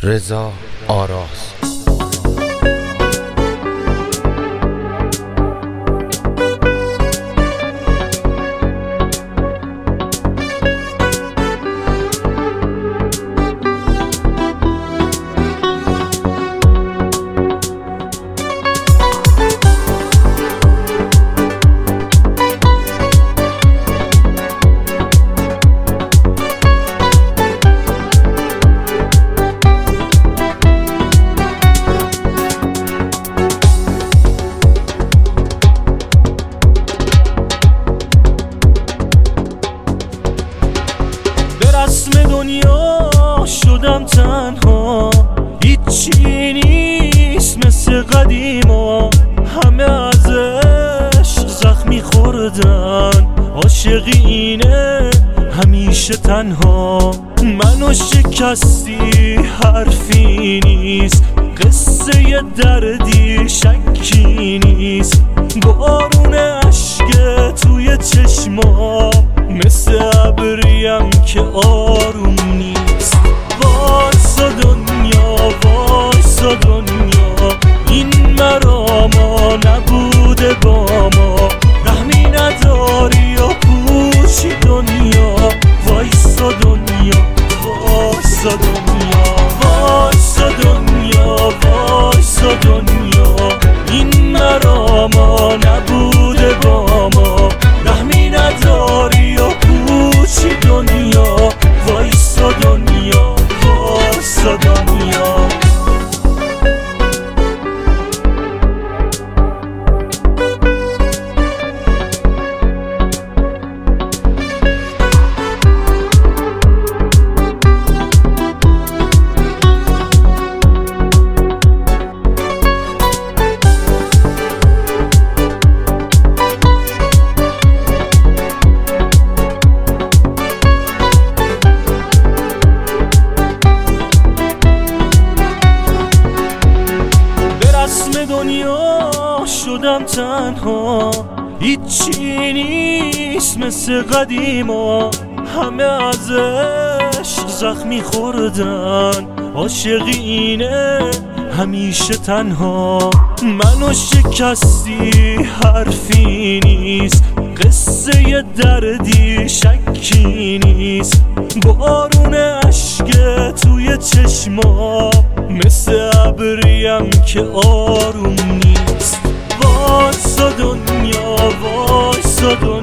رضا آراز. رسم دنیا شدم تنها، هیچی نیست مثل قدیما. همه ازش زخمی خوردن، عاشقی اینه همیشه تنها. منو شکستی حرفی نیست، قصه دردی شکی نیست. بارون عشق توی چشما مثل ابریم که آروم نیست. وایسا دنیا، وایسا دنیا، این مراما نبوده با ما. رحمی نداری و پوچی دنیا. وایسا دنیا، وایسا دنیا، وایسا دنیا، وایسا دنیا، این مراما نبوده با ما. رحمی نداری و پوچی دنیا. وایسا دنیا، وایسا دنیا. دنیا شدم تنها، هیچی نیست مثل قدیما. همه ازش زخمی خوردن، عاشقی اینه همیشه تنها. منو شکستی حرفی نیست، قصه دردی شکی نیست. بارون عشق توی چشما مثل ابریم که آروم نیست. وایسا دنیا، وایسا دنیا،